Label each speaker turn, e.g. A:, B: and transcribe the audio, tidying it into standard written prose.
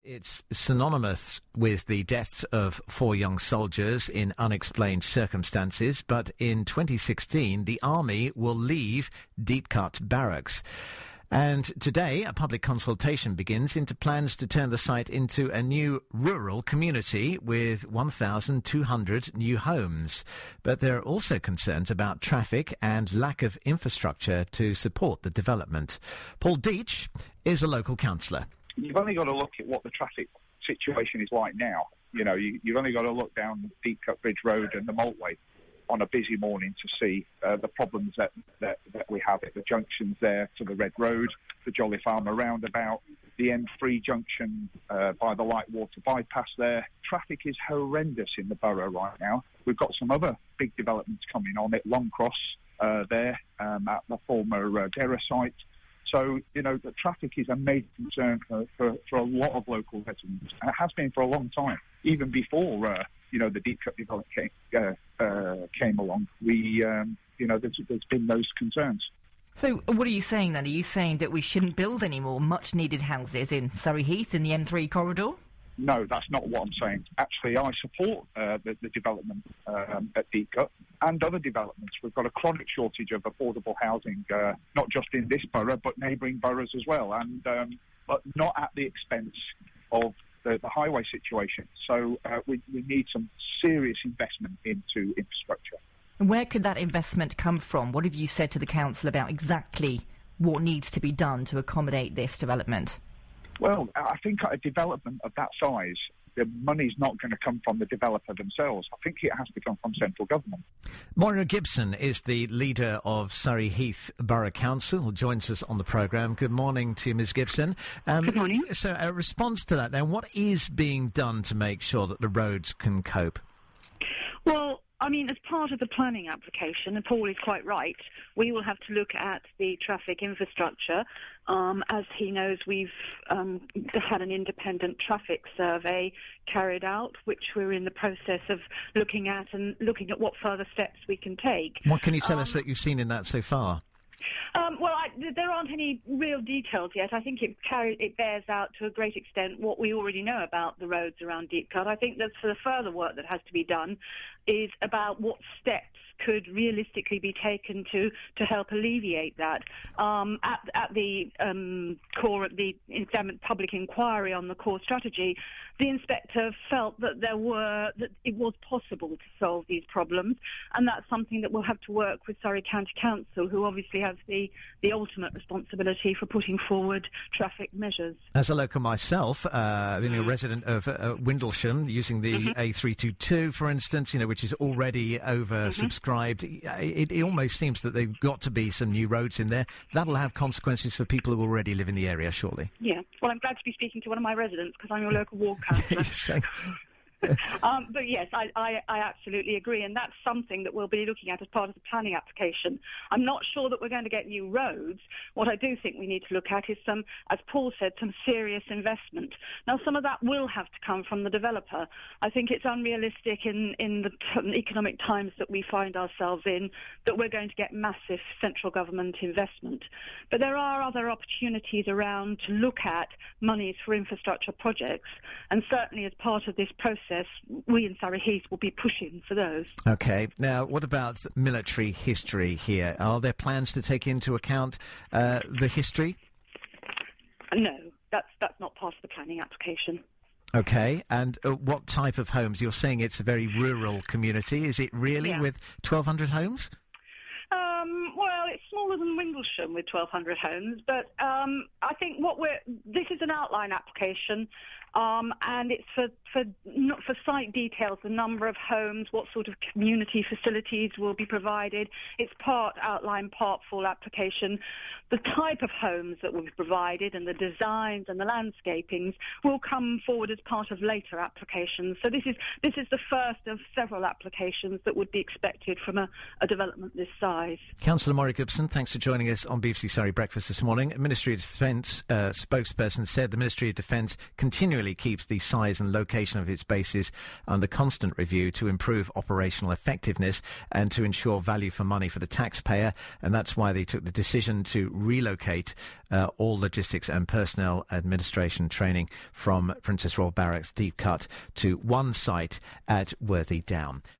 A: It's synonymous with the deaths of 4 young soldiers in unexplained circumstances, but in 2016 the Army will leave Deepcut Barracks. And today, a public consultation begins into plans to turn the site into a new rural community with 1,200 new homes. But there are also concerns about traffic and lack of infrastructure to support the development. Paul Deach is a local councillor.
B: You've only got to look at what the traffic situation is like now. You know, you've only got to look down Deepcut Bridge Road and the Maltway on a busy morning to see the problems that we have at the junctions there to the Red Road, the Jolly Farmer roundabout, the M3 junction by the Lightwater bypass there. Traffic is horrendous in the borough right now. We've got some other big developments coming on at Longcross there at the former Dera site. So, you know, the traffic is a major concern for a lot of local residents. And it has been for a long time, even before the Deepcut development came along. There's been those concerns.
C: So what are you saying then? Are you saying that we shouldn't build any more much-needed houses in Surrey Heath in the M3 corridor?
B: No, that's not what I'm saying. Actually, I support the development at Deepcut and other developments. We've got a chronic shortage of affordable housing, not just in this borough, but neighbouring boroughs as well, and but not at the expense of the highway situation. So we need some serious investment into infrastructure.
C: And where could that investment come from? What have you said to the council about exactly what needs to be done to accommodate this development?
B: Well, I think at a development of that size, the money's not going to come from the developer themselves. I think it has to come from central government.
A: Moira Gibson is the leader of Surrey Heath Borough Council, who joins us on the programme. Good morning to you, Ms Gibson.
D: Good morning.
A: So a response to that then, what is being done to make sure that the roads can cope?
D: Well, I mean, as part of the planning application, and Paul is quite right, we will have to look at the traffic infrastructure. As he knows, we've had an independent traffic survey carried out, which we're in the process of looking at what further steps we can take.
A: What can you tell us that you've seen in that so far?
D: There aren't any real details yet. I think it bears out to a great extent what we already know about the roads around Deepcut. I think that for the further work that has to be done is about what steps could realistically be taken to help alleviate that. At the core of the public inquiry on the core strategy, the inspector felt that that it was possible to solve these problems, and that's something that we'll have to work with Surrey County Council, who obviously has the ultimate responsibility for putting forward traffic measures.
A: As a local myself, being a resident of Windlesham, using the A322, for instance, which is already oversubscribed, it almost seems that there've got to be some new roads in there. That'll have consequences for people who already live in the area, surely.
D: Yeah. Well, I'm glad to be speaking to one of my residents because I'm your local ward councillor. But yes, I absolutely agree, and that's something that we'll be looking at as part of the planning application. I'm not sure that we're going to get new roads. What I do think we need to look at is as Paul said, some serious investment. Now, some of that will have to come from the developer. I think it's unrealistic in the economic times that we find ourselves in that we're going to get massive central government investment. But there are other opportunities around to look at monies for infrastructure projects, and certainly as part of this process, we in Surrey Heath will be pushing for those.
A: OK. Now, what about military history here? Are there plans to take into account the history?
D: No, that's not part of the planning application.
A: OK. And what type of homes? You're saying it's a very rural community. Is it really, with 1,200 homes?
D: Well, it's smaller than Windlesham with 1,200 homes, but I think this is an outline application, and it's not for site details, the number of homes, what sort of community facilities will be provided. It's part outline, part full application. The type of homes that will be provided and the designs and the landscapings will come forward as part of later applications. So this is the first of several applications that would be expected from a development this size.
A: Councillor Moira Gibson, thanks for joining us on BBC Surrey Breakfast this morning. Ministry of Defence spokesperson said the Ministry of Defence continually continually keeps the size and location of its bases under constant review to improve operational effectiveness and to ensure value for money for the taxpayer. And that's why they took the decision to relocate all logistics and personnel administration training from Princess Royal Barracks Deep Cut to one site at Worthy Down.